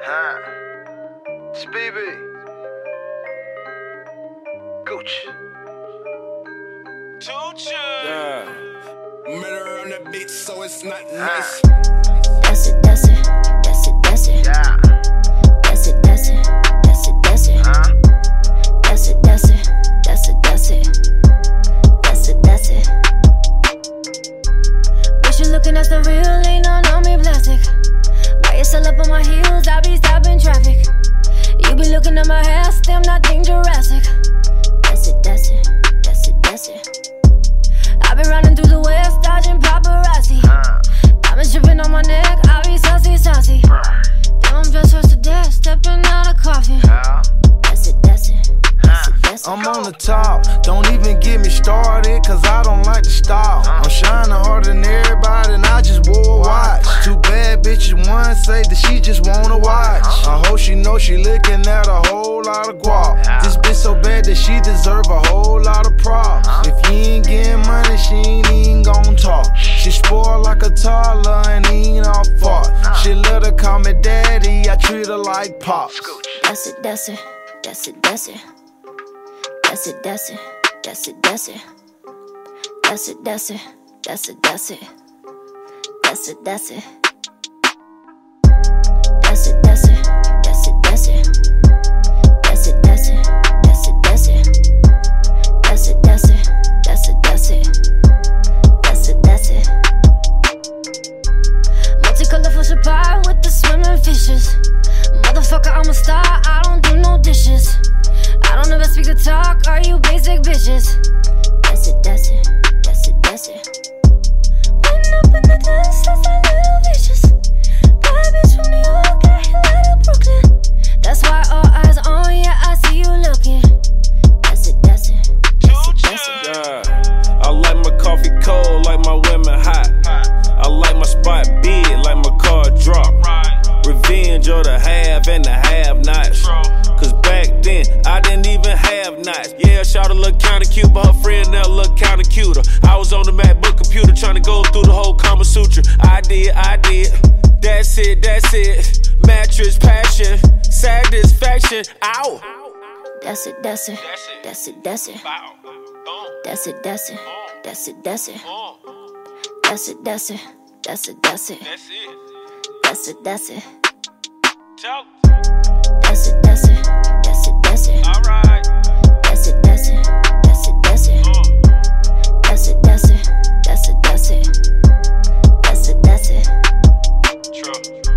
Speedy. Gooch. Yeah. Murder on the beat, so it's not nice. That's it, that's it, that's it, that's it. Yeah. That's it, that's it, that's it, that's it. That's it, that's it, that's it, that's it. That's it, that's it. Wish you looking at the real, ain't none on me plastic. Why you still up on my heels? I be stopping traffic. You be looking at my hair, still nothing Jurassic. That's it, that's it, that's it, that's it. I been running through the west, dodging paparazzi. Diamonds dripping on my neck, I be saucy, saucy. Damn, I'm just rushed to death, stepping out of coffin. That's it, that's it, that's it, that's it. I'm on the top, don't even get me started, cause I don't like to stop. I'm shining harder than everybody and I just wore a watch. Two bad bitches, one say that she just wanna watch. I hope she know she looking at a whole lot of guap. This bitch so bad that she deserve a whole lot of props. If you ain't getting money, she ain't even gon' talk. She spoiled like a toddler and ain't all fault. She let her call me daddy, I treat her like pops. That's it, that's it, that's it, that's it. That's it, that's it, that's it, that's it. That's it, that's it, that's it, that's it. That's it, that's it. That's it, that's it, that's it, that's it. That's it, that's it, that's it, that's it. That's it, that's it, that's it, that's it. That's it, that's it. Multicolor fish pie with the swimming fishes. Motherfucker, I'm a star, I don't do no dishes. I don't ever speak to talk, are you basic bitches? That's it, that's it, that's it, that's it. Waiting up in the dust, that's that little vicious. Bad bitch from New York, got hit out of Brooklyn. That's why all eyes on ya, I see you looking. That's it, that's it, that's it, that's it. Yeah. I like my coffee cold, like my women hot. I like my spot big, like my car drop. Revenge of the have and the have-nots. Cause back then, I didn't even have knots. Yeah, shawty look kinda cute, but her friend now look kinda cuter. I was on the MacBook computer trying to go through the whole Kama Sutra. I did. That's it, that's it. Mattress passion, satisfaction, ow. That's it, that's it, that's it, that's it. That's it, that's it, that's it, that's it. That's it, that's it, that's it, that's it. That's it, that's it. That's it, that's it, that's it, that's it. Alright. That's it, that's it, that's it, that's it. That's it, that's it, that's it, that's it. That's it, that's it. True.